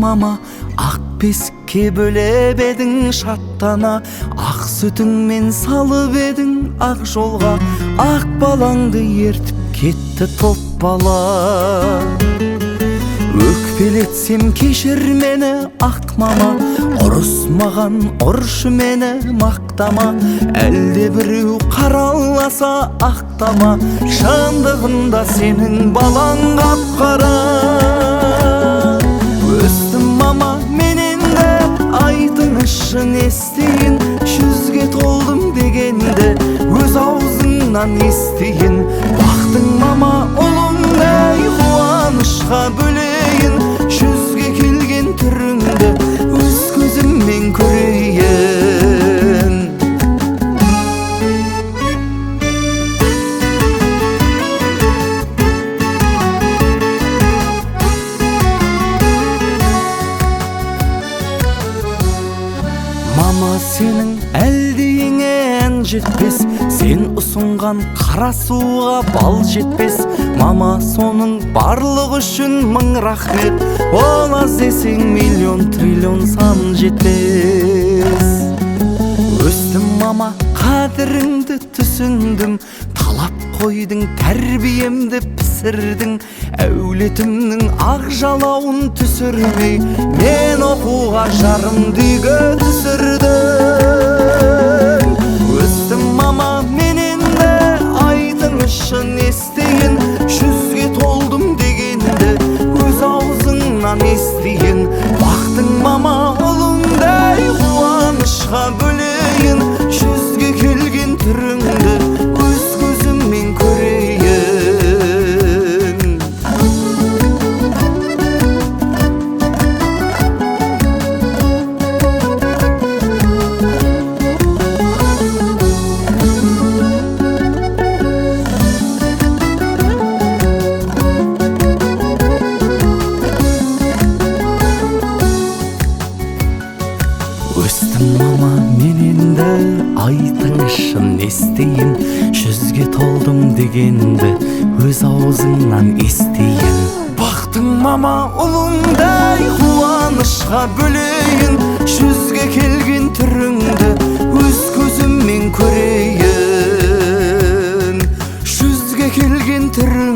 мама, ақ бесікке бөлеп едің шаттана, ақ сүтіңмен салып едің ақ жолға, ақ балаңды ертіп кетті топ бала. Өкпелетсем кешір мені ақ мама, ұрысмаған ұршы мені мақтама, әлде біреу қараласа ақтама, шындығында сенің балаң қап-қара. Өстім мама менен де, айтыңызшы не істейін, 100-ге толдым дегенді өз аузыңнан естейін. Бақтың мама ұлыңдай қуанышқа бөлейін, 100-ге келген түріңді өз көзіммен көрейін. Мама сенің әлдейіңен жетпес, сен ұсынған қара суға бал жетпес. Мама соның барлық үшін мың рахмет, ол аз десең миллион триллион сан жетпес. Өстім мама қадіріңді түсіндім, талап қойдың тәрбиемді пісірдің, әулетімнің ақ жалауын түсірмей мен оқуға жарымды үйге түсірдің. Өстім мама менен де, айтыңызшы не істейін, 100-ге толдым дегенді өз аузыңнан естейін. Бақтың мама ұлыңдай қуанышқа бөлейін, 100-ге келген түріңді өз көзіммен көрейін. Өстім мама менен де, айтыңызшы не істейін, 100-ге толдым дегенді өз аузыңнан естейін. Бақтың мама ұлыңдай қуанышқа бөлейін, 100-ге келген түріңді өз көзіммен көрейін. 100-ге келген түрің